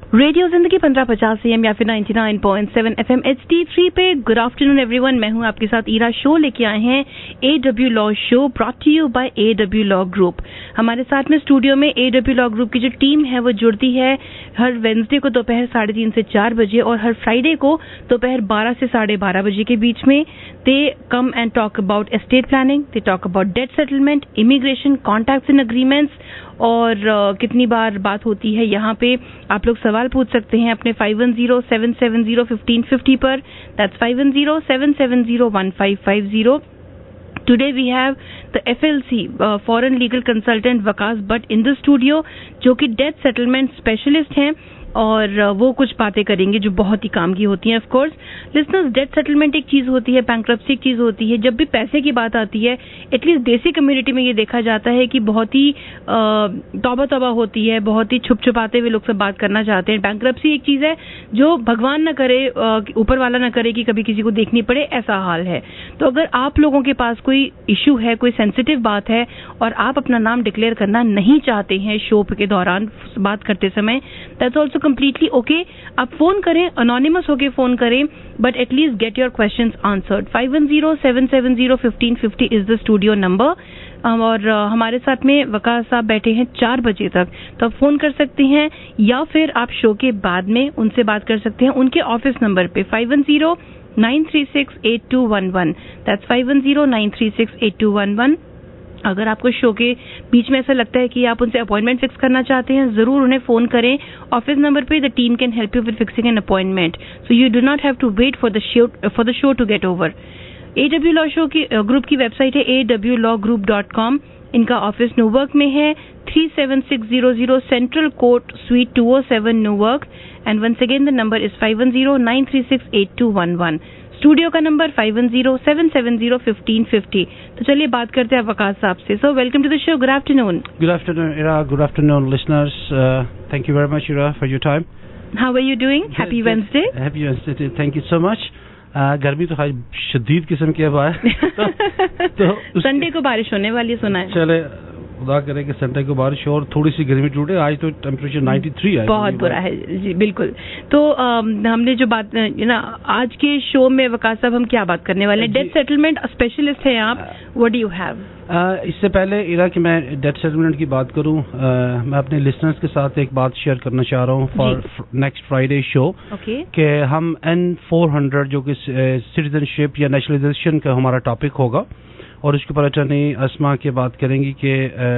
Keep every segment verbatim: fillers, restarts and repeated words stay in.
Radio जिंदगी पंद्रह पचास एम या फिर निन्यानवे पॉइंट सात एफएम एच टी थ्री पे। गुड आफ्टरनून एवरीवन, मैं हूं आपके साथ ईरा। शो लेके आए हैं A W law show, brought to you by A W law group. हमारे साथ में स्टूडियो में ए डब्ल्यू लॉ ग्रुप की जो टीम है वो जुड़ती है हर वेंसडे को दोपहर साढ़े तीन से चार बजे और हर फ्राइडे को दोपहर बारह से साढ़े बारह बजे के बीच में। They come and talk about estate planning, they talk about debt settlement, immigration, contracts and agreements और uh, कितनी बार बात होती है यहाँ पे। आप लोग सवाल पूछ सकते हैं अपने five one zero seven seven zero fifteen fifty पर। That's five one zero seven seven zero one five five zero. Today we have the F L C, uh, Foreign Legal Consultant Waqas Butt in the studio, जो कि death settlement specialist हैं और वो कुछ बातें करेंगे जो बहुत ही काम की होती हैं। Of course listeners, debt settlement एक चीज़ होती है, बैंक्रप्सी एक चीज़ होती है। जब भी पैसे की बात आती है, एटलीस्ट देसी कम्युनिटी में ये देखा जाता है कि बहुत ही तौबा तौबा होती है, बहुत ही छुप छुपाते हुए लोग सब बात करना चाहते हैं। बैंक्रप्सी एक चीज़ है जो भगवान न करे, ऊपर वाला न करे कि कभी किसी को देखनी पड़े, ऐसा हाल है। तो अगर आप लोगों के पास कोई इशू है, कोई सेंसिटिव बात है और आप अपना नाम डिक्लेयर करना नहीं चाहते हैं शो के दौरान बात करते समय, दैट्स ऑल्सो completely okay. आप फोन करें, अनोनिमस होके फोन करें, but at least get your questions answered. Five one zero seven seven zero fifteen fifty is the studio number. और uh, हमारे साथ में वकास साहब बैठे हैं चार बजे तक, तो आप फोन कर सकते हैं या फिर आप शो के बाद में उनसे बात कर सकते हैं उनके ऑफिस नंबर पे five one zero nine three six eight two one one. That's five one zero nine three six eight two one one. अगर आपको शो के बीच में ऐसा लगता है कि आप उनसे अपॉइंटमेंट फिक्स करना चाहते हैं, जरूर उन्हें फोन करें ऑफिस नंबर पे। The team can help you with fixing an appointment, so you do not have to wait for the show for the show to get over. A W law show की group की website है A W law group dot com. इनका office Newark में है, three seven six zero zero central court suite two O seven Newark. And once again the number is five one zero nine three six eight two one one. Studio का number five one zero seven seven zero fifteen fifty. तो चलिए बात करते हैं वकास साहब से। So welcome to the show. Good afternoon. Good afternoon Ira, good afternoon listeners. Thank you very much Ira for your time. How are you doing? Happy Wednesday. Happy Wednesday, thank you so much. गर्मी तो खाली शदीद किस्म की अब है तो Sunday को बारिश होने वाली है सुना है। चले खुदा करे कि संडे को बारिश हो और थोड़ी सी गर्मी टूटे। आज तो टेम्परेचर नाइन्टी थ्री है, बहुत बुरा है जी। बिल्कुल। तो आ, हमने जो बात ना आज के शो में वकास साहब हम क्या बात करने वाले हैं? डेथ सेटलमेंट स्पेशलिस्ट हैं आप, व्हाट डू यू हैव? इससे पहले इरा कि मैं डेथ सेटलमेंट की बात करूं, मैं अपने लिसनर्स के साथ एक बात शेयर करना चाह रहा हूं फॉर नेक्स्ट फ्राइडे शो कि हम एन फोर हंड्रेड जो कि सिटीजनशिप या नेशनलाइजेशन का हमारा टॉपिक होगा और उसके ऊपर अटॉर्नी अस्मा की बात करेंगी कि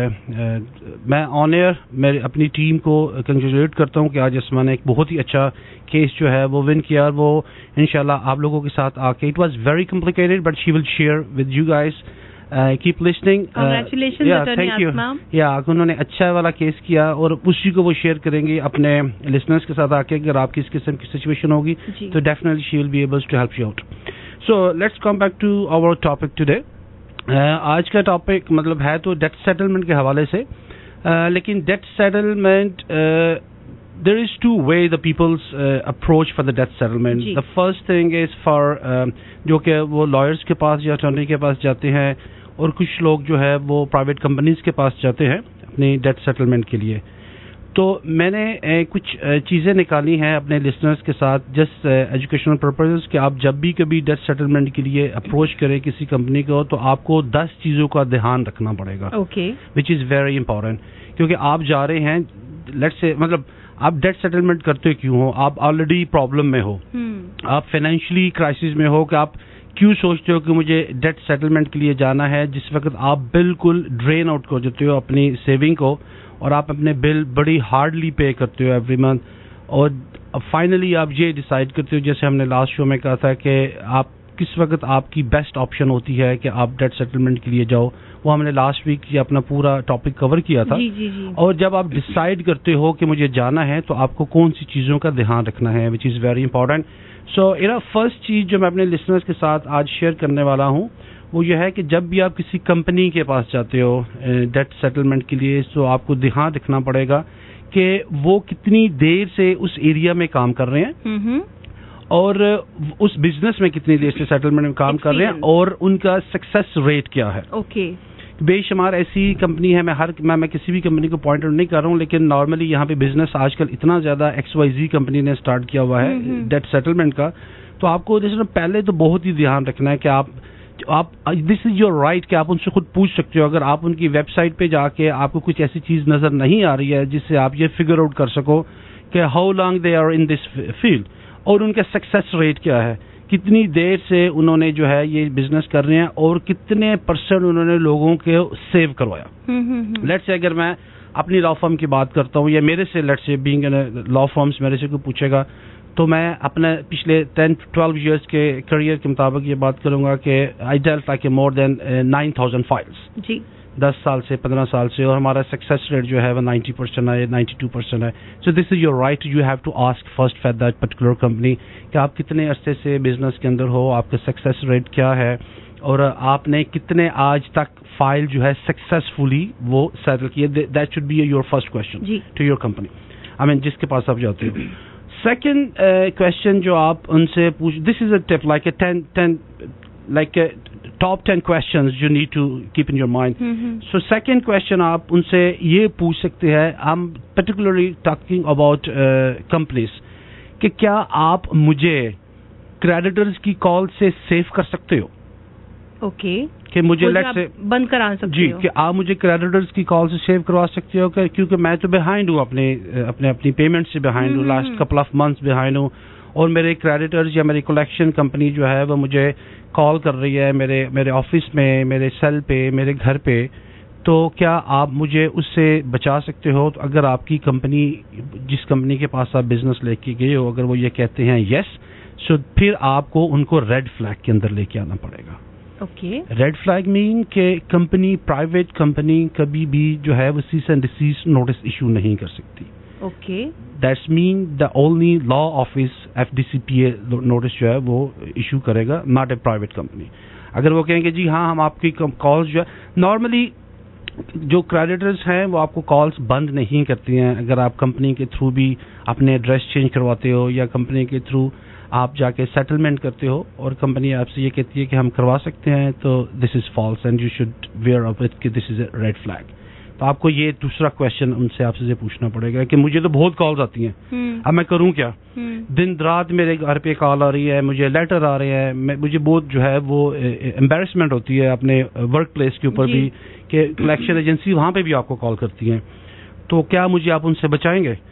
मैं ऑन एयर मैं अपनी टीम को कंग्रेचुलेट करता हूं कि आज अस्मा ने एक बहुत ही अच्छा केस जो है वो विन किया। वो इंशाल्लाह आप लोगों के साथ आके, it was very complicated but she will share with you guys. Keep listening. Congratulations attorney Asma. या उन्होंने अच्छा वाला केस किया और उसी को वो शेयर करेंगे अपने लिसनर्स के साथ आके। अगर आपकी इस किस्म की सिचुएशन होगी तो definitely she will be able to help you out. So let's come back to our topic today. Uh, आज का टॉपिक मतलब है तो डेथ सेटलमेंट के हवाले से, uh, लेकिन debt settlement there is two way the peoples approach for the debt settlement. The first thing is for जो कि वो लॉयर्स के पास या अटॉर्नी के पास जाते हैं और कुछ लोग जो है वो प्राइवेट कंपनीज के पास जाते हैं अपनी डेथ सेटलमेंट के लिए। तो मैंने ए, कुछ चीज़ें निकाली हैं अपने लिसनर्स के साथ जस्ट एजुकेशनल पर्पसेस कि आप जब भी कभी डेथ सेटलमेंट के लिए अप्रोच करें किसी कंपनी को तो आपको दस चीज़ों का ध्यान रखना पड़ेगा, okay, which is very important. क्योंकि आप जा रहे हैं, लेट्स से मतलब आप डेथ सेटलमेंट करते क्यों हो? आप ऑलरेडी प्रॉब्लम में हो, hmm. आप फाइनेंशियली क्राइसिस में हो कि आप क्यों सोचते हो कि मुझे डेथ सेटलमेंट के लिए जाना है, जिस वक्त आप बिल्कुल ड्रेन आउट कर देते हो अपनी सेविंग को और आप अपने बिल बड़ी हार्डली पे करते हो एवरी मंथ और फाइनली आप ये डिसाइड करते हो, जैसे हमने लास्ट शो में कहा था कि आप किस वक्त आपकी बेस्ट ऑप्शन होती है कि आप डेथ सेटलमेंट के लिए जाओ। वो हमने लास्ट वीक ये अपना पूरा टॉपिक कवर किया था। जी, जी, जी। और जब आप डिसाइड करते हो कि मुझे जाना है तो आपको कौन सी चीज़ों का ध्यान रखना है, which is very important. So Ira first चीज़ जो मैं अपने लिसनर्स के साथ आज शेयर करने वाला हूँ वो ये है कि जब भी आप किसी कंपनी के पास जाते हो डेथ सेटलमेंट के लिए तो आपको ध्यान रखना पड़ेगा कि वो कितनी देर से उस एरिया में काम कर रहे हैं और उस बिजनेस में कितनी देर से सेटलमेंट में काम कर रहे हैं और उनका सक्सेस रेट क्या है। ओके। بے شمار ایسی کمپنی ہے, میں ہر میں, میں کسی بھی کمپنی کو پوائنٹ آؤٹ نہیں کر رہا ہوں, لیکن نارملی یہاں پہ بزنس آج کل اتنا زیادہ ایکس وائی زی کمپنی نے اسٹارٹ کیا ہوا ہے ڈیٹ سیٹلمنٹ کا. تو آپ کو جیسے پہلے تو بہت ہی دھیان رکھنا ہے کہ آپ آپ دس از یور رائٹ کہ آپ ان سے خود پوچھ سکتے ہو. اگر آپ ان کی ویب سائٹ پہ جا کے آپ کو کچھ ایسی چیز نظر نہیں آ رہی ہے جس سے آپ یہ فگر آؤٹ کر سکو کہ how long they are in this field, اور ان کا سکسیس ریٹ کیا ہے, کتنی دیر سے انہوں نے جو ہے یہ بزنس کر رہے ہیں, اور کتنے پرسنٹ انہوں نے لوگوں کے سیو کروایا. لیٹس سے اگر میں اپنی لا فرم کی بات کرتا ہوں, یا میرے سے let's say being law firms میرے سے کوئی پوچھے گا, تو میں اپنے پچھلے ٹین ٹویلو ایئرس کے کریئر کے مطابق یہ بات کروں گا کہ I dealt like more than nine thousand files جی دس سال سے پندرہ سال سے, اور ہمارا سکسیس ریٹ جو ہے وہ نائنٹی پرسینٹ ہے, نائنٹی ٹو پرسینٹ ہے. So this is your right, you have to ask first for that particular company کہ آپ کتنے عرصے سے بزنس کے اندر ہو, آپ کا سکسیس ریٹ کیا ہے, اور آپ نے کتنے آج تک فائل جو ہے سکسیسفلی وہ سیٹل کیے. That should be your first question to your company, I mean جس کے پاس آپ جاتے ہو. سیکنڈ کوشچن جو آپ ان سے پوچھ, this is a tip like a ten ten like top ten questions you need to keep in your mind. So second question آپ ان سے یہ پوچھ سکتے ہیں, I am particularly talking about companies, کہ کیا آپ مجھے کریڈیٹرز کی کال سے سیو کر سکتے ہو. اوکے, کہ مجھے لیٹ سے بند کرا سکتے جی کہ آپ مجھے کریڈیٹرز کی کال سے سیو کروا سکتے ہو, کہ کیونکہ میں تو بہائنڈ ہوں اپنے اپنے اپنی پیمنٹ سے بہائنڈ ہوں, last couple of months behind ہوں, اور میرے کریڈیٹرز یا میری کلیکشن کمپنی جو ہے وہ مجھے کال کر رہی ہے میرے میرے آفس میں, میرے سیل پہ, میرے گھر پہ, تو کیا آپ مجھے اس سے بچا سکتے ہو. تو اگر آپ کی کمپنی, جس کمپنی کے پاس آپ بزنس لے کے گئے ہو, اگر وہ یہ کہتے ہیں یس, سو پھر آپ کو ان کو ریڈ فلیگ کے اندر لے کے آنا پڑے گا. اوکے, ریڈ فلیگ مین کہ کمپنی, پرائیویٹ کمپنی کبھی بھی جو ہے وہ cease and desist notice issue نہیں کر سکتی. Okay, that's mean the only law office F D C P A notice جو ہے وہ ایشو کرے گا, ناٹ اے پرائیویٹ کمپنی. اگر وہ کہیں گے جی ہاں ہم آپ کی کالز جو ہے, نارملی جو کریڈیٹرز ہیں وہ آپ کو کالز بند نہیں کرتی ہیں. اگر آپ کمپنی کے تھرو بھی اپنے ایڈریس چینج کرواتے ہو, یا کمپنی کے تھرو آپ جا کے سیٹلمنٹ کرتے ہو, اور کمپنی آپ سے یہ کہتی ہے کہ ہم کروا سکتے ہیں, تو this is false and you should ware of it کہ this is a red flag. تو آپ کو یہ دوسرا کوشچن ان سے آپ سے پوچھنا پڑے گا کہ مجھے تو بہت کالز آتی ہیں, اب میں کروں کیا. دن رات میرے گھر پہ کال آ رہی ہے, مجھے لیٹر آ رہے ہیں, مجھے بہت جو ہے وہ امبیرسمنٹ ہوتی ہے اپنے ورک پلیس کے اوپر بھی, کہ کلیکشن ایجنسی وہاں پہ بھی آپ کو کال کرتی ہیں, تو کیا مجھے آپ ان سے بچائیں گے.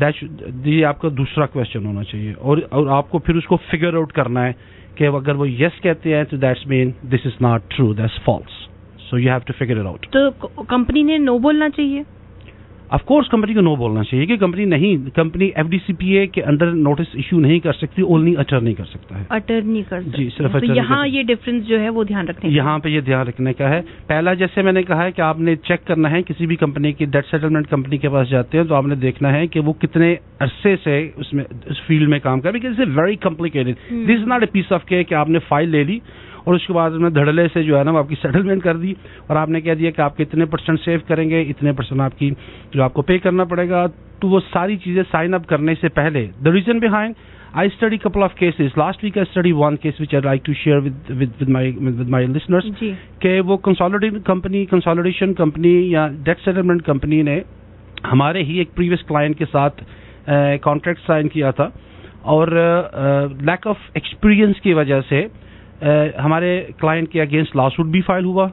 یہ آپ کا دوسرا کوشچن ہونا چاہیے, اور اور آپ کو پھر اس کو فگر آؤٹ کرنا ہے کہ اگر وہ یس کہتے ہیں تو that's mean this is not true, that's false. So you have to figure it out. تو کمپنی نے نو بولنا چاہیے. آف کورس کمپنی کو نو بولنا چاہیے, کہ کمپنی نہیں, company F D C P A کے انڈر نوٹس ایشو نہیں کر سکتی, اونلی اٹر نہیں کر سکتا ہے. اٹر نہیں کر سکتا جی, صرف تو یہاں یہ ڈفرینس جو ہے وہ دھیان رکھنے, یہاں پہ یہ دھیان رکھنے کا ہے. پہلا جیسے میں نے کہا ہے کہ آپ نے چیک کرنا ہے, کسی بھی کمپنی کی ڈیٹ سیٹلمنٹ کمپنی کے پاس جاتے ہیں تو آپ نے دیکھنا ہے کہ وہ کتنے عرصے سے اس میں اس فیلڈ میں کام کر رہے ہیں, because it's very complicated. This is not a piece of cake کہ آپ نے فائل لے لی اور اس کے بعد میں دھڑلے سے جو ہے نا وہ آپ کی سیٹلمنٹ کر دی, اور آپ نے کہہ دیا کہ آپ کتنے پرسنٹ سیو کریں گے, اتنے پرسنٹ آپ کی جو آپ کو پے کرنا پڑے گا. تو وہ ساری چیزیں سائن اپ کرنے سے پہلے, the reason behind, I study couple of cases last week, I study one case which I like to share with my listeners, کہ وہ کنسالیڈیٹ کمپنی کنسالیڈیشن کمپنی یا ڈیٹ سیٹلمنٹ کمپنی نے ہمارے ہی ایک previous client کے ساتھ contract sign کیا تھا, اور لیک آف ایکسپیرئنس کی وجہ سے ہمارے کلائنٹ کے اگینسٹ لا سوٹ بھی فائل ہوا,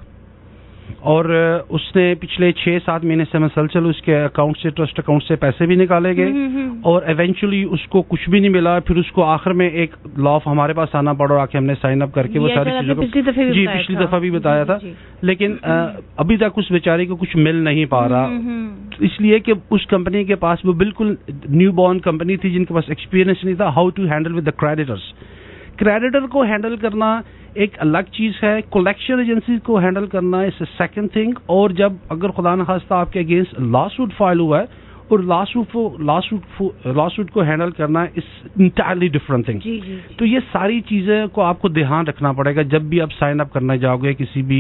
اور اس نے پچھلے چھ سات مہینے سے مسلسل اس کے اکاؤنٹ سے, ٹرسٹ اکاؤنٹ سے پیسے بھی نکالے گئے, اور ایونچولی اس کو کچھ بھی نہیں ملا. پھر اس کو آخر میں ایک لا ہم ہمارے پاس آنا پڑا, آ کے ہم نے سائن اپ کر کے وہ ساری چیزوں کو, جی پچھلی دفعہ بھی بتایا تھا, لیکن ابھی تک اس بیچارے کو کچھ مل نہیں پا رہا, اس لیے کہ اس کمپنی کے پاس وہ بالکل نیو بورن کمپنی تھی جن کے پاس ایکسپیرینس نہیں تھا how to handle with the creditors. Creditor کو ہینڈل کرنا ایک الگ چیز ہے, کلیکشن ایجنسی کو ہینڈل کرنا از اے سیکنڈ تھنگ. اور جب اگر خدا نخواستہ آپ کے اگینسٹ لا سوٹ فائل ہوا ہے, اور lawsuit lawsuit lawsuit کو ہینڈل کرنا از انٹائرلی ڈفرنٹ تھنگ. تو یہ ساری چیزیں کو آپ کو دھیان رکھنا پڑے گا جب بھی آپ سائن اپ کرنا جاؤ گے کسی بھی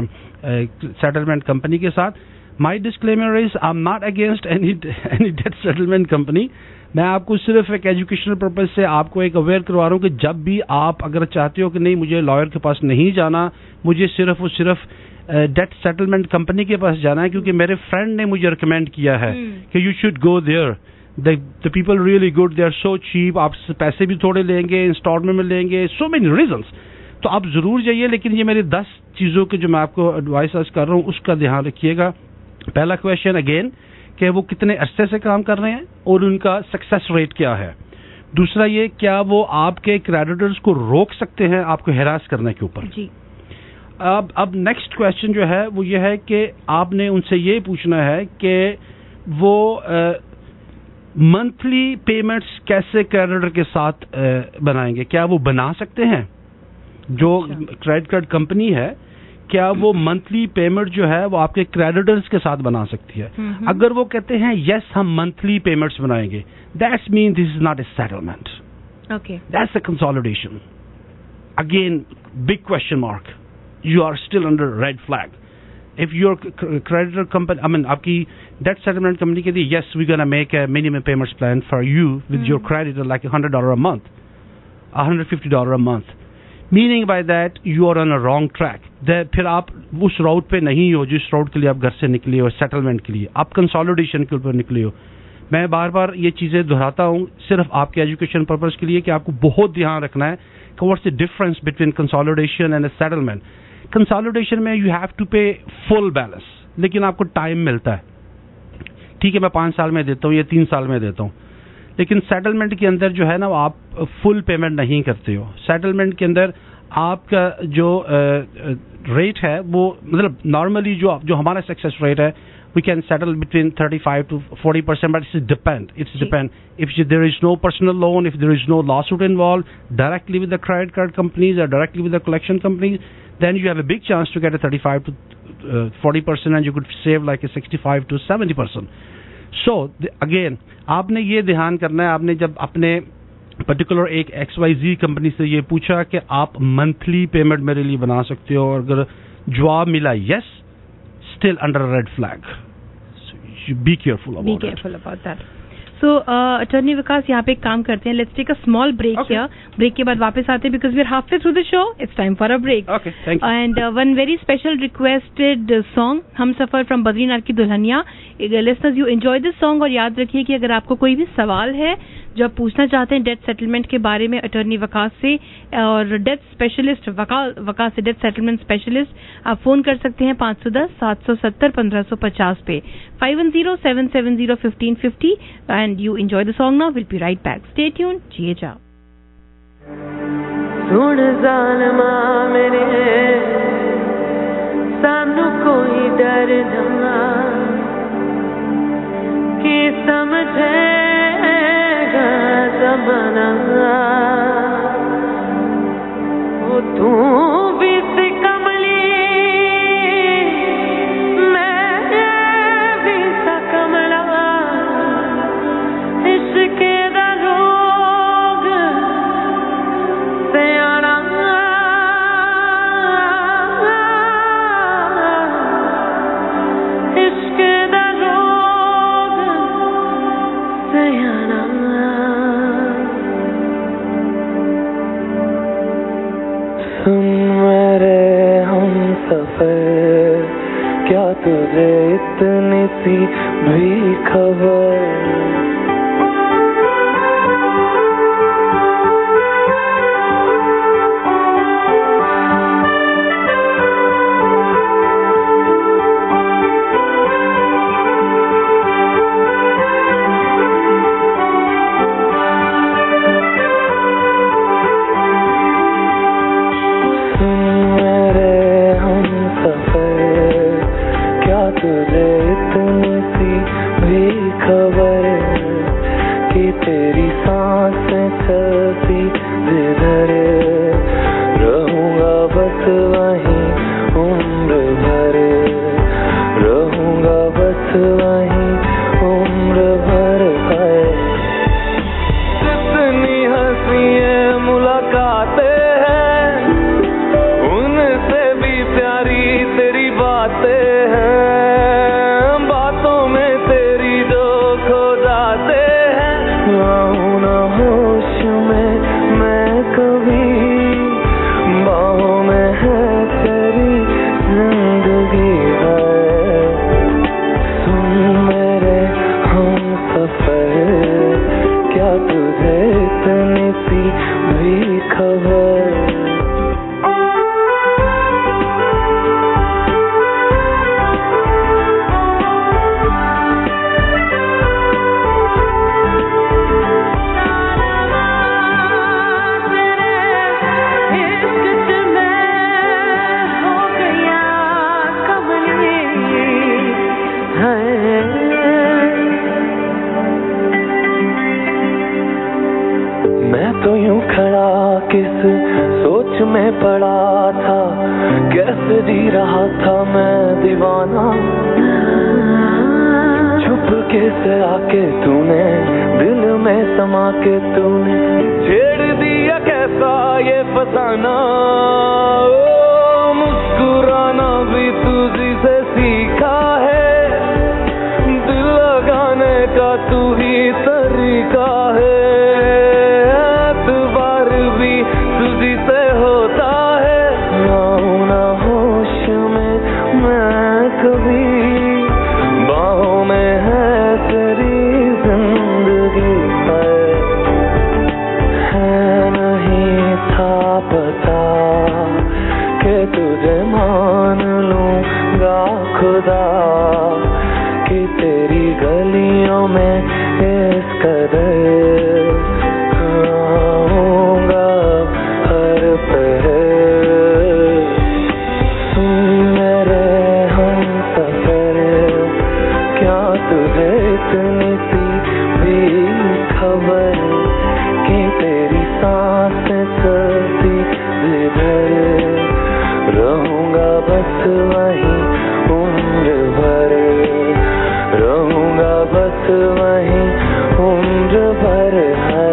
سیٹلمنٹ کمپنی کے ساتھ. My disclaimer is I am not against any any debt settlement company. میں آپ کو صرف ایک ایجوکیشنل پرپز سے آپ کو ایک اویئر کروا رہا ہوں کہ جب بھی آپ اگر چاہتے ہو کہ نہیں مجھے لائر کے پاس نہیں جانا, مجھے صرف اور صرف ڈیٹ سیٹلمنٹ کمپنی کے پاس جانا ہے کیونکہ میرے فرینڈ نے مجھے ریکمینڈ کیا ہے کہ you should go there. The people really good, they are so cheap, آپ سے پیسے بھی تھوڑے لیں گے, انسٹالمنٹ میں لیں گے, سو مینی ریزنس. تو آپ ضرور جائیے, لیکن یہ میری دس چیزوں کے جو میں آپ کو ایڈوائس کر رہا ہوں اس کا دھیان رکھیے گا. پہلا کویشچن اگین کہ وہ کتنے عرصے سے کام کر رہے ہیں اور ان کا سکسیس ریٹ کیا ہے. دوسرا یہ کیا وہ آپ کے کریڈیٹرز کو روک سکتے ہیں آپ کو ہراس کرنے کے اوپر. جی. اب اب نیکسٹ کویشچن جو ہے وہ یہ ہے کہ آپ نے ان سے یہ پوچھنا ہے کہ وہ منتھلی پیمنٹس کیسے کریڈیٹر کے ساتھ بنائیں گے, کیا وہ بنا سکتے ہیں؟ جو کریڈٹ کارڈ کمپنی ہے کیا وہ منتھلی پیمنٹ جو ہے وہ آپ کے کریڈیٹرز کے ساتھ بنا سکتی ہے؟ اگر وہ کہتے ہیں یس ہم منتھلی پیمنٹس بنائیں گے, that's mean this is not a settlement, okay, that's a consolidation. Again big question mark, you are still under red flag. If your creditor company I mean آپ کی ڈیٹ سیٹلمنٹ کمپنی کہتی ہے yes we gonna make a minimum payments plan for you with your creditor like hundred dollar a month, hundred fifty dollar a month, meaning by that you are on a wrong track. پھر آپ اس route پہ نہیں ہو جس route کے لیے آپ گھر سے نکلے ہو سیٹلمنٹ کے لیے, آپ کنسالیڈیشن کے اوپر نکلے ہو. میں بار بار یہ چیزیں دہراتا ہوں صرف آپ کے ایجوکیشن پرپز کے لیے کہ آپ کو بہت دھیان رکھنا ہے کہ what's the difference between consolidation and a settlement. Consolidation میں you have to pay full balance, لیکن آپ کو ٹائم ملتا ہے. ٹھیک ہے میں پانچ سال میں دیتا ہوں یا تین سال میں دیتا ہوں, لیکن سیٹلمنٹ کے اندر جو ہے نا آپ فل پیمنٹ نہیں کرتے ہو. سیٹلمنٹ کے اندر آپ کا جو ریٹ ہے وہ مطلب نارملی جو جو ہمارا سکسیس ریٹ ہے we can settle between thirty-five to forty percent, but it's depend. It's depend. If there is no personal loan, if there is no lawsuit involved, directly with the credit card companies or directly with the collection companies, then you have a big chance to get a thirty-five to forty percent, and you could save like a sixty-five to seventy percent. So the, again, آپ نے یہ دھیان کرنا ہے. آپ نے جب اپنے پرٹیکولر ایک ایکس وائی زی کمپنی سے یہ پوچھا کہ آپ منتھلی پیمنٹ میرے لیے بنا سکتے ہو, اور اگر جواب ملا یس, still under a red flag. So you should be careful about be it. Be careful about that. So, uh, Attorney Vikas, यहाँ पे एक काम करते हैं. Let's take a small break okay. here. Break के बाद वापस आते हैं because we're halfway through the show. It's time for a break. Okay, thank you. And uh, one very special requested uh, song, Hum Safar from Badrinath की Dulhania. Listeners, you enjoy this song और याद रखिए कि अगर आपको कोई भी सवाल है जो आप पूछना चाहते हैं डेट सेटलमेंट के बारे में अटॉर्नी वकास से, और डेट स्पेशलिस्ट वकास वकास से डेट सेटलमेंट स्पेशलिस्ट, आप फोन कर सकते हैं पाँच सौ दस सात सौ सत्तर पंद्रह सौ पचास पे five one zero seven seven zero fifteen fifty. And you enjoy the song now. Will be right back. Stay tune. जिए जाओ. सुन ज़ालिमा मेरे सानू कोई डर ना कि समझेगा ज़माना, वो तू भी सी कमली मैं भी सा कमला, इश्क़ दा रोग सियाना, इश्क़ दा रोग सियाना. सुन मेरे हम सफर, क्या तुझे इतनी सी भी खबर, तुझे इतनी सी भी खबर कि तेरी सांसें चलती जिधर, रहूंगा बस वहीं उम्र भर, रहूंगा बस वहीं उम्र भर. है जितनी हंसी मुलाकातें हैं, उनसे भी प्यारी तेरी बातें हैं, होश में मैं कभी तुझे इतनी सी भी खबर तो यूं खड़ा किस सोच में पड़ा था, कैसे जी रहा था मैं दीवाना, छुप के से आके तूने दिल में समा के तूने छेड़ दिया कैसा ये फसाना, ओ मुस्कुराना भी तुझी से सीखा है, दिल लगाने का तू ही तरीका है, तुझी से होता है ना होश में मैं कभी, बाहों में है तेरी जिंदगी है, है नहीं था पता कि तुझे मान लूंगा खुदा, कि तेरी गलियों में इस कदर इतनी सी भी खबर कि तेरी सांसें चलती जिधर, रहूंगा बस वहीं उम्र भर, रहूंगा बस वहीं उम्र भर है।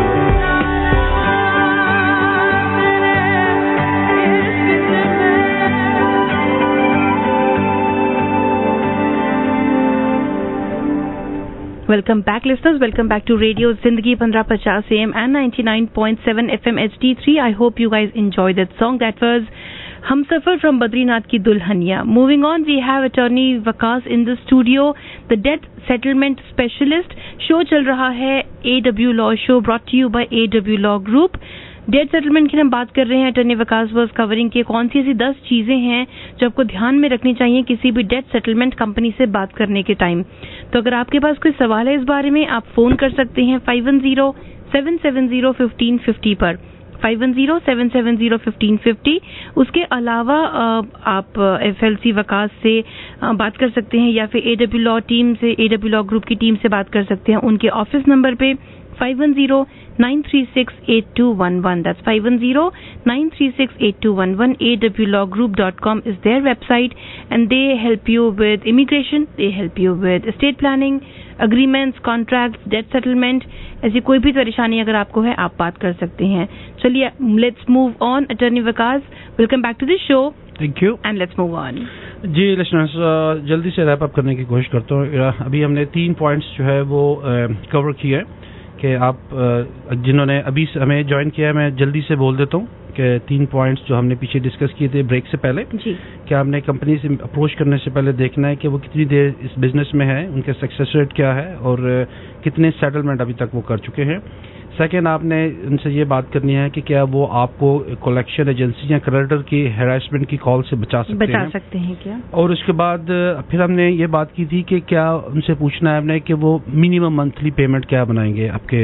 Welcome back, listeners. Welcome back to Radio Zindagi fifteen fifty A M and ninety-nine point seven F M H D three. I hope you guys enjoyed that song. That was Humsafar from Badrinath Ki Dulhania. Moving on, we have attorney Waqas in the studio, the death settlement specialist. Show chal raha hai A W Law Show, brought to you by A W Law Group. Debt settlement की हम बात कर रहे हैं. Attorney Waqas was covering के कौन सी ऐसी दस चीजें हैं जो आपको ध्यान में रखनी चाहिए किसी भी डेट सेटलमेंट कंपनी से बात करने के टाइम. तो अगर आपके पास कोई सवाल है इस बारे में, आप फोन कर सकते हैं five one zero seven seven zero fifteen fifty पर, five one zero seven seven zero fifteen fifty. उसके अलावा आप एफएलसी वकास से बात कर सकते हैं या फिर एडब्ल्यू लॉ टीम से, एडब्ल्यू लॉ ग्रुप की टीम से बात कर सकते हैं उनके ऑफिस नंबर पे five one zero nine three six eight two one one. That's five one zero nine three six eight two one one. A W law group dot com is their website and they help you with immigration, they help you with estate planning, agreements, contracts, debt settlement. ऐसी कोई भी परेशानी अगर आपको है आप बात कर सकते हैं. चलिए, let's move on. Attorney Waqas, welcome back to the show. Thank you. And let's move on. जी लिसनर्स, जल्दी से रैप अप करने की कोशिश करता हूँ. अभी हमने तीन पॉइंट्स जो है वो कवर किए हैं कि आप जिन्होंने अभी हमें ज्वाइन किया है, मैं जल्दी से बोल देता हूँ कि तीन पॉइंट्स जो हमने पीछे डिस्कस किए थे ब्रेक से पहले, कि आपने कंपनी से अप्रोच करने से पहले देखना है कि वो कितनी देर इस बिजनेस में है, उनके सक्सेस रेट क्या है और कितने सेटलमेंट अभी तक वो कर चुके हैं. सेकेंड, आपने उनसे ये बात करनी है कि क्या वो आपको कलेक्शन एजेंसी या क्रेडिटर की हैरेसमेंट की कॉल से बचा सकते बचा हैं सकते हैं क्या. और उसके बाद फिर हमने ये बात की थी कि क्या उनसे पूछना है हमने कि वो मिनिमम मंथली पेमेंट क्या बनाएंगे आपके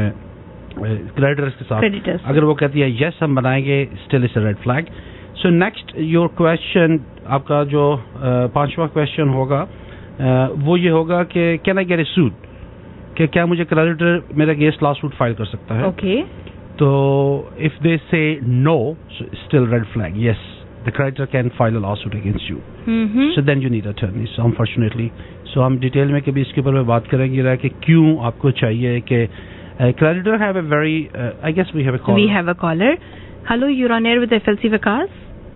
क्रेडिटर्स के साथ. Creditors. अगर वो कहती है यस हम बनाएंगे, still is a red flag. So next your question, आपका जो पांचवा क्वेश्चन होगा वो ये होगा कि can I get a suit, कि क्या मुझे क्रेडिटर मेरा अगेंस्ट लॉ सूट फाइल कर सकता है. ओके. तो if they say no, still red flag. Yes, the creditor can file a lawsuit against you. Mm-hmm. So then you need attorney. So unfortunately, so हम detail में कभी इसके ऊपर में बात करेंगे रहा कि क्यों आपको चाहिए कि creditor have a very uh, I guess we have a caller. We have a caller. Hello, you're on air with F L C Waqas.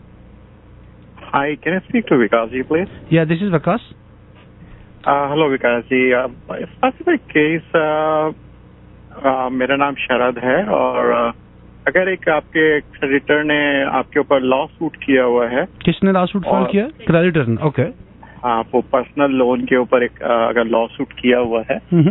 Hi, can I speak to Waqas ji, please? Yeah, this is Waqas. Uh, hello Waqas ji. Uh, specific case. Uh, uh, मेरा नाम शरद है और uh, अगर एक आपके creditor ने आपके ऊपर लॉ सूट किया हुआ है. किसने लॉ सूट फाइल किया? क्रेडिटर ने. ओके. हाँ, वो पर्सनल लोन के ऊपर एक अगर लॉ सूट किया हुआ है,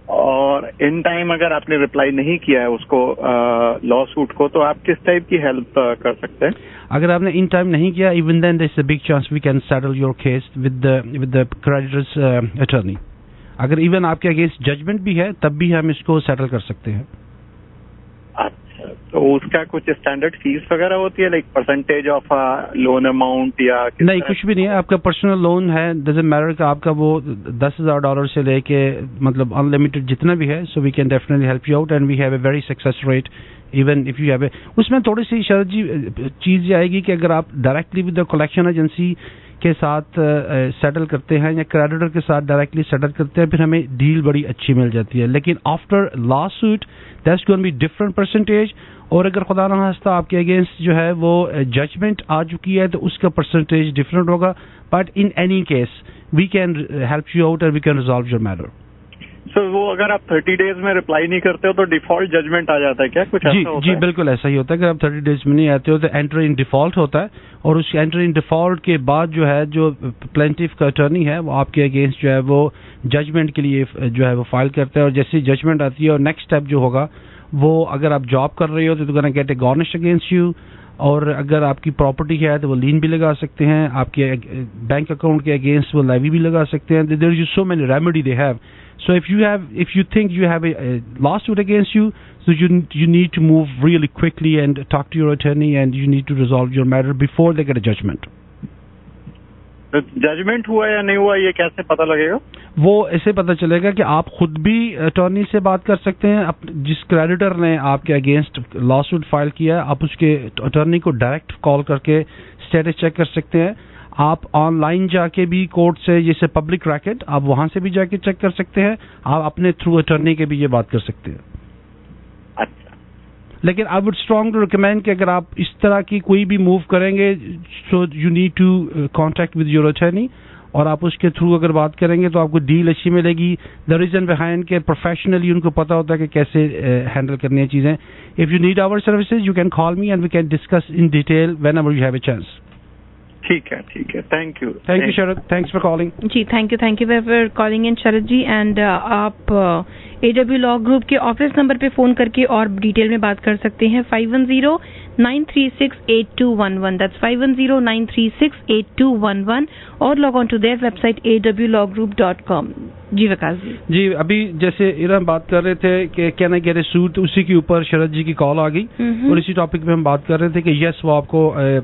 اور ان ٹائم اگر آپ نے رپلائی نہیں کیا ہے اس کو لا سوٹ کو, تو آپ کس ٹائپ کی ہیلپ کر سکتے ہیں؟ اگر آپ نے ان ٹائم نہیں کیا, even then there is a big chance we can settle your case with with the creditors attorney. اگر ایون آپ کے اگینسٹ ججمنٹ بھی ہے تب بھی ہم اس کو سیٹل کر سکتے ہیں. اچھا, تو اس کا کچھ اسٹینڈرڈ فیس وغیرہ ہوتی ہے, like percentage of loan amount یا؟ نہیں, کچھ بھی نہیں ہے. آپ کا پرسنل لون ہے, ڈزنٹ میٹر کہ آپ کا وہ دس ہزار ڈالر سے لے کے مطلب ان لمیٹڈ جتنا بھی ہے. So we can definitely help you out and we have a very success rate even if you have a. اس میں تھوڑی سی شرط جی چیز یہ آئے گی کہ اگر آپ directly with the collection agency کے ساتھ سیٹل کرتے ہیں یا کریڈیٹر کے ساتھ ڈائریکٹلی سیٹل کرتے ہیں, پھر ہمیں ڈیل بڑی اچھی مل جاتی ہے. لیکن after lawsuit that's going be different percentage. اور اگر خدا نہ خواستہ آپ کے اگینسٹ جو ہے وہ ججمنٹ آ چکی ہے تو اس کا پرسنٹیج ڈفرنٹ ہوگا. But in any case we can help you out and we can resolve your matter. Sir وہ اگر آپ تھرٹی ڈیز میں رپلائی نہیں کرتے ہو تو ڈیفالٹ ججمنٹ آ جاتا ہے کیا؟ کچھ جی ایسا ہوتا جی ہے؟ بالکل ایسا ہی ہوتا ہے کہ آپ تھرٹی ڈیز میں نہیں آتے ہو تو انٹر ان ڈیفالٹ ہوتا ہے, اور اس انٹر ان ڈیفالٹ کے بعد جو ہے جو پلینٹیف کا اٹارنی ہے وہ آپ کے اگینسٹ جو ہے وہ ججمنٹ کے لیے جو ہے وہ فائل کرتا ہے. اور جیسی ججمنٹ آتی ہے اور نیکسٹ اسٹیپ جو ہوگا وہ اگر آپ جاب کر رہے ہو تو gonna get a garnish against you, اور اگر آپ کی پراپرٹی ہے تو وہ لین بھی لگا سکتے ہیں, آپ کے بینک اکاؤنٹ کے اگینسٹ وہ لیوی بھی لگا سکتے ہیں. There is so many remedy they have. So if you have, if you think you have a, a lawsuit against you, so you you need to move really quickly and talk to your attorney, and you need to resolve your matter before they get a judgment. Judgment ہوا یا نہیں ہوا یہ کیسے پتہ لگے گا؟ وہ ایسے پتہ چلے گا کہ آپ خود بھی اٹارنی سے بات کر سکتے ہیں. جس کریڈیٹر نے آپ کے اگینسٹ لا سوٹ فائل کیا ہے آپ اس کے اٹارنی کو ڈائریکٹ کال کر کے اسٹیٹس چیک کر سکتے ہیں. آپ آن لائن جا کے بھی کورٹ سے, جیسے پبلک ریکٹ, آپ وہاں سے بھی جا کے چیک کر سکتے ہیں. آپ اپنے تھرو اٹارنی کے بھی یہ بات کر سکتے ہیں. اچھا, لیکن I would strong to recommend کہ اگر آپ اس طرح کی کوئی بھی موو کریں گے so you need to contact with your attorney, اور آپ اس کے تھرو اگر بات کریں گے تو آپ کو ڈیل اچھی ملے گی. دا ریزن بہائنڈ کہ پروفیشنلی ان کو پتا ہوتا ہے کہ کیسے ہینڈل کرنی ہے چیزیں. If you need our services you can call me and we can discuss in detail whenever you have a chance. ٹھیک ہے ٹھیک ہے, thank you thank you Sharad, thanks for calling. جی thank you thank you for calling in Sharad ji. And آپ A W law group کے office number پہ phone کر کے اور ڈیٹیل میں بات کر سکتے ہیں. Five one zero nine three six eight two one one, that's five one zero nine three six eight two one one, اور log on to there website A W law group dot com. جی وکاس جی. جی ابھی جیسے ارم بات کر رہے تھے کہ can I get a suit, اسی کے اوپر شرد جی کی کال آ گئی, اور اسی ٹاپک پہ ہم بات کر رہے تھے کہ یس وہ آپ کو,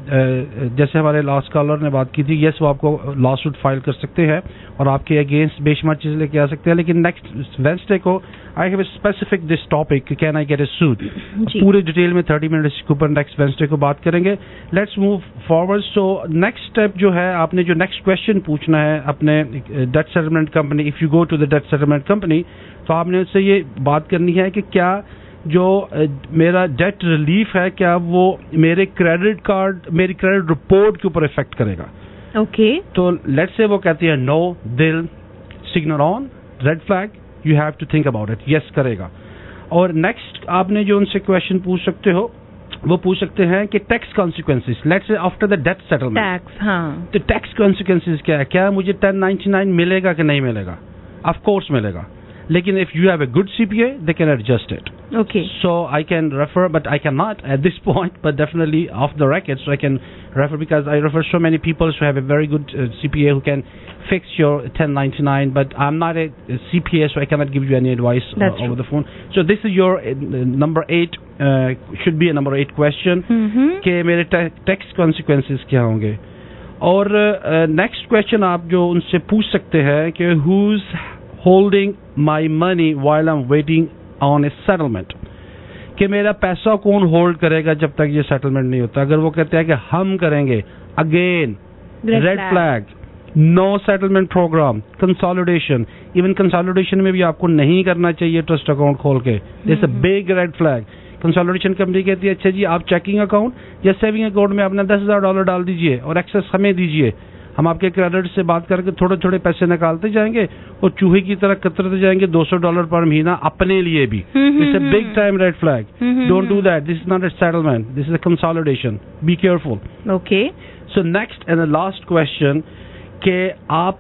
جیسے ہمارے لاسٹ کالر نے بات کی تھی, یس وہ آپ کو لا سوٹ فائل کر سکتے ہیں اور آپ کے اگینسٹ بے شمار چیز لے کے آ سکتے ہیں. لیکن نیکسٹ وینسڈے کو I have a specific this topic, can I get a suit, پورے ڈیٹیل میں تھرٹی منٹس کے اوپر نیکسٹ وینسڈے کو بات کریں گے. Let's move forward. So next step جو ہے, آپ نے جو نیکسٹ کوشچن پوچھنا ہے اپنے debt settlement company, if you go to the debt settlement company, تو آپ نے اس سے یہ بات کرنی ہے کہ کیا جو میرا ڈیٹ ریلیف ہے کیا وہ میرے کریڈٹ کارڈ, میری کریڈٹ رپورٹ کے اوپر افیکٹ کرے گا. اوکے, تو لیٹ سے وہ کہتی ہے نو, دل signal on, red flag, you have to think about it, yes کرے گا. اور نیکسٹ آپ نے جو ان سے کوشچن پوچھ سکتے ہو وہ پوچھ سکتے ہیں کہ tax consequences, let's say after the debt settlement, tax, ہاں, تو ٹیکس کانسیکوینسز کیا ہے, کیا مجھے ٹین نائنٹی نائن ملے گا کہ نہیں ملے گا. آف کورس ملے گا, لیکن if you have a good C P A they can adjust it. Okay, So I can refer, but I cannot at this point, but definitely off the record, so I can refer because I refer so many people who have a very good uh, C P A who can fix your ten ninety-nine, but I'm not a, a C P A, so I cannot give you any advice uh, over the phone. So this is your uh, number eight, uh, should be a number eight question, کہ میرے tax consequences کیا ہوں گے. اور next question آپ جو ان سے پوچھ سکتے ہیں کہ who's holding my money while I'm waiting on a settlement, کہ میرا پیسہ کون ہولڈ کرے گا جب تک یہ سیٹلمنٹ نہیں ہوتا. اگر وہ کہتے ہیں کہ ہم کریں گے, again red flag, no settlement program, consolidation, even consolidation میں بھی آپ کو نہیں کرنا چاہیے ٹرسٹ اکاؤنٹ کھول کے, جیسے big red flag. Consolidation company کہتی ہے اچھا جی آپ چیکنگ اکاؤنٹ یا سیونگ اکاؤنٹ میں اپنا دس ہزار ڈالر ڈال دیجیے اور ایکسس ہمیں دیجیے, ہم آپ کے کریڈٹ سے بات کر کے تھوڑے تھوڑے پیسے نکالتے جائیں گے اور چوہے کی طرح کترتے جائیں گے دو سو ڈالر پر مہینہ اپنے لیے بھی. It's a big time red flag, don't do that, this is not a settlement, this is a consolidation, be careful. Okay, so next and last question کہ آپ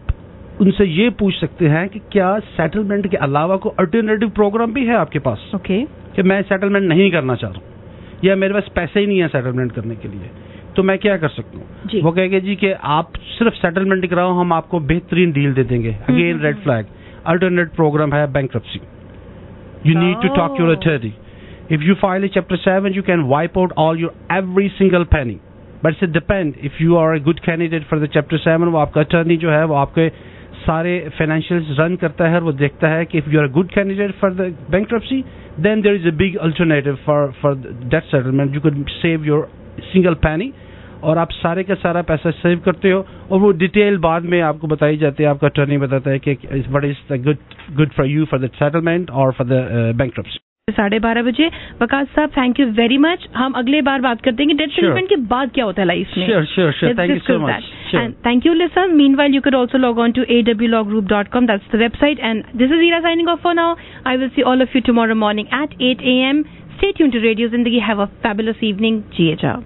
ان سے یہ پوچھ سکتے ہیں کہ کیا سیٹلمنٹ کے علاوہ کوئی الٹرنیٹو پروگرام بھی ہے آپ کے پاس. اوکے. کہ میں سیٹلمنٹ نہیں کرنا چاہ رہا ہوں یا میرے پاس پیسے ہی نہیں ہے سیٹلمنٹ کرنے کے لیے, تو میں کیا کر سکتا ہوں؟ جی. وہ کہے گے جی کہ آپ صرف سیٹلمنٹ کراؤ, ہم آپ کو بہترین ڈیل دے دیں گے. Again red flag. Alternate program ہے bankruptcy. You need to talk your attorney. If you file a chapter seven you can wipe out all your every single penny, but it depend if you are a good candidate for the chapter seven. وہ آپ کا attorney جو ہے وہ آپ کے سارے financial رن کرتا ہے, اور وہ دیکھتا ہے کہ if you are a good candidate for the bankruptcy then there is a big alternative for for debt settlement. You could save your single penny, اور آپ سارے کا سارا پیسہ سیو کرتے ہو, اور وہ ڈیٹیل بعد میں آپ کو بتائی جاتی ہے. آپ کا اٹارنی بتاتا ہے کہ what is the good good for you for the settlement or for the uh, bankruptcy. ساڑھے بارہ بجے. وقاص صاحب تھینک یو ویری مچ. ہم اگلے بار بات کرتے ہیں کہ ڈیٹ سیٹلمنٹ کے بعد کیا ہوتا ہے لائف میں. Sure, sure, sure. Thank you so much. Sure. And thank you, listeners. Meanwhile, you could also log on to a w law group dot com. That's the website. And this is Ira signing off for now. I will see all of you tomorrow morning at eight a.m. Stay tuned to Radio Zindagi. Have a fabulous evening. G H R.